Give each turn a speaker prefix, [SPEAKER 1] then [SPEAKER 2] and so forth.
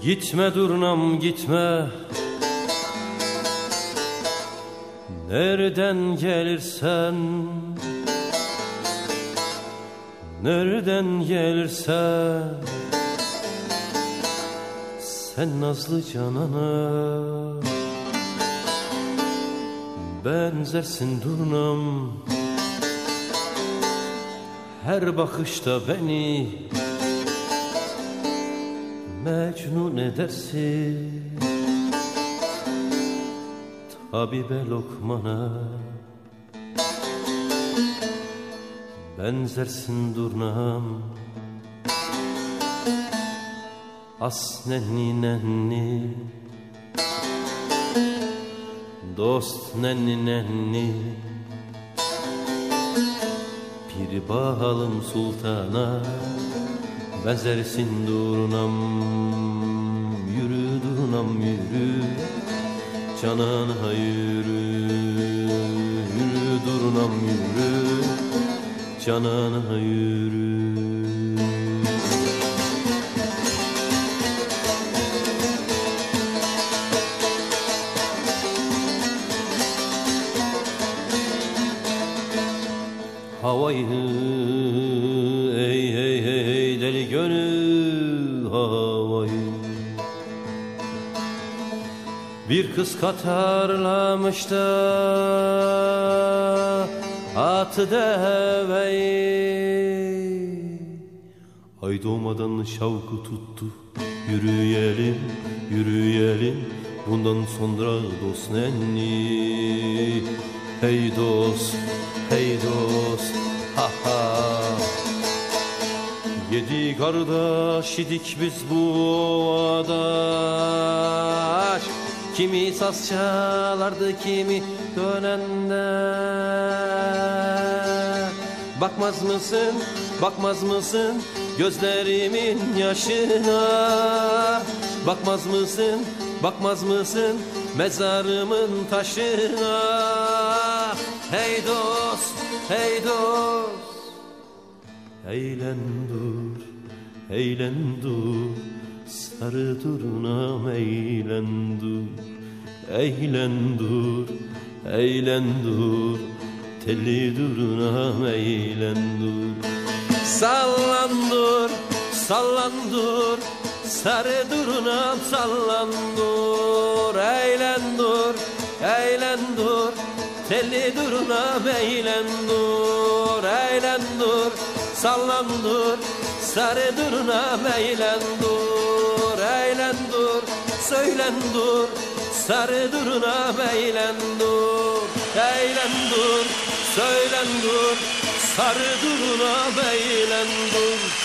[SPEAKER 1] Gitme durnam gitme, nereden gelirsen, nereden gelirsen, sen nazlı canana benzersin durnam. Her bakışta beni mecnun edersin. Tabibe Lokman'a benzersin durnam. As nenni nenni, dost nenni nenni, Pir Bahalım Sultan'a benzersin durnam. Yürü durnam yürü, canana yürü. Yürü durnam yürü, canana yürü. Havayı ey hey hey deli gönül havayı, bir kız katarlamış da atı deveyi. Ay doğmadan şavkı tuttu, yürüyelim yürüyelim bundan sonra dost nenni. Hey dost, hey dost, ha ha. Yedi kardeş idik biz bu ovada. Kimi saz çalardı, kimi dönende. Bakmaz mısın, bakmaz mısın gözlerimin yaşına? Bakmaz mısın, bakmaz mısın mezarımın taşına? Hey dost, hey dost, eğlen dur, eğlen dur, sarı durnam eğlen dur. Eğlen dur, eğlen dur, telli durnam eğlen dur. Sallan dur, sallan dur, sarı durnam sallan dur. Eğlen dur, eğlen dur, telli durnam eğlen dur. Eğlen dur, sallan dur, sarı durnam eğlen dur. Eğlen dur, söylen dur, sarı durnam eğlen dur. Eğlen dur, söylen dur, sarı durnam eğlen dur.